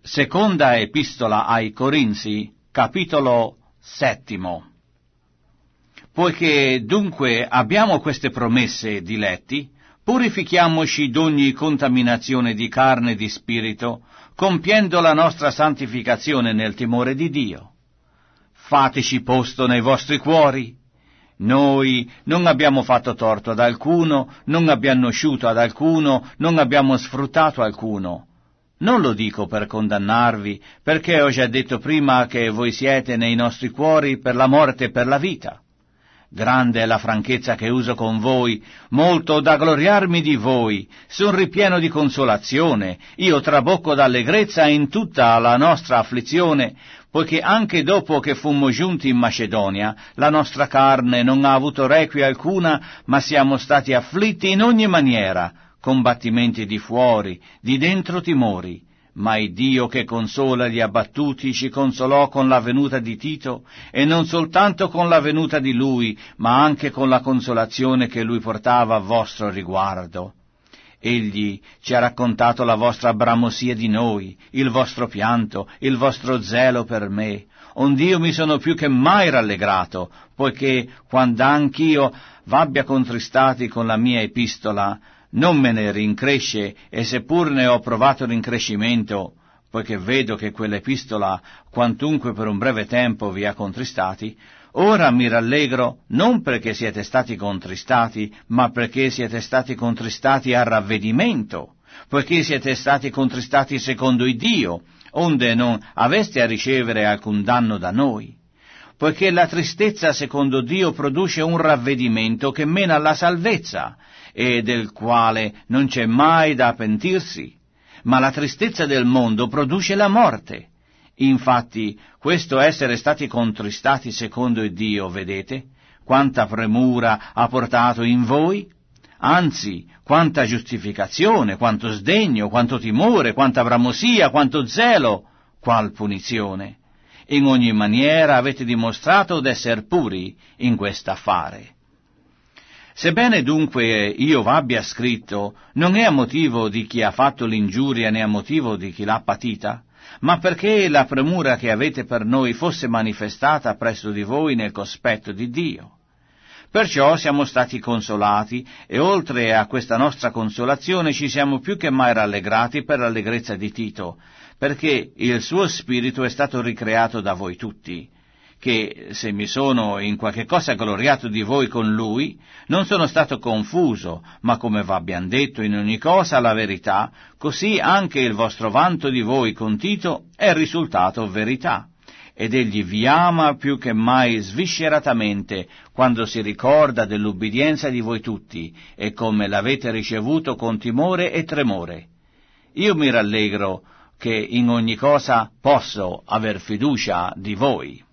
Seconda epistola ai Corinzi, capitolo 7. Poiché dunque abbiamo queste promesse, diletti, purifichiamoci d'ogni contaminazione di carne e di spirito, compiendo la nostra santificazione nel timore di Dio. Fateci posto nei vostri cuori. Noi non abbiamo fatto torto ad alcuno, non abbiamo sciuto ad alcuno, non abbiamo sfruttato alcuno. Non lo dico per condannarvi, perché ho già detto prima che voi siete nei nostri cuori per la morte e per la vita. Grande è la franchezza che uso con voi, molto da gloriarmi di voi, son ripieno di consolazione, io trabocco d'allegrezza in tutta la nostra afflizione, poiché anche dopo che fummo giunti in Macedonia, la nostra carne non ha avuto requie alcuna, ma siamo stati afflitti in ogni maniera, combattimenti di fuori, di dentro timori, ma il Dio che consola gli abbattuti ci consolò con la venuta di Tito, e non soltanto con la venuta di lui, ma anche con la consolazione che lui portava a vostro riguardo. Egli ci ha raccontato la vostra bramosia di noi, il vostro pianto, il vostro zelo per me, ond'io mi sono più che mai rallegrato, poiché quando anch'io v'abbia contristati con la mia epistola, non me ne rincresce, e seppur ne ho provato rincrescimento, poiché vedo che quell'epistola, quantunque per un breve tempo vi ha contristati, ora mi rallegro non perché siete stati contristati, ma perché siete stati contristati a ravvedimento, poiché siete stati contristati secondo il Dio, onde non aveste a ricevere alcun danno da noi. Poiché la tristezza secondo Dio produce un ravvedimento che mena alla salvezza, e del quale non c'è mai da pentirsi, ma la tristezza del mondo produce la morte. Infatti, questo essere stati contristati secondo il Dio, vedete, quanta premura ha portato in voi? Anzi, quanta giustificazione, quanto sdegno, quanto timore, quanta bramosia, quanto zelo, qual punizione. In ogni maniera avete dimostrato d'esser puri in quest'affare. Sebbene dunque io v'abbia scritto, non è a motivo di chi ha fatto l'ingiuria né a motivo di chi l'ha patita, ma perché la premura che avete per noi fosse manifestata presso di voi nel cospetto di Dio. Perciò siamo stati consolati, e oltre a questa nostra consolazione ci siamo più che mai rallegrati per l'allegrezza di Tito, perché il suo spirito è stato ricreato da voi tutti, che se mi sono in qualche cosa gloriato di voi con lui, non sono stato confuso, ma come v'abbiam detto in ogni cosa la verità, così anche il vostro vanto di voi con Tito è risultato verità. Ed egli vi ama più che mai svisceratamente, quando si ricorda dell'ubbidienza di voi tutti, e come l'avete ricevuto con timore e tremore. Io mi rallegro che in ogni cosa posso aver fiducia di voi.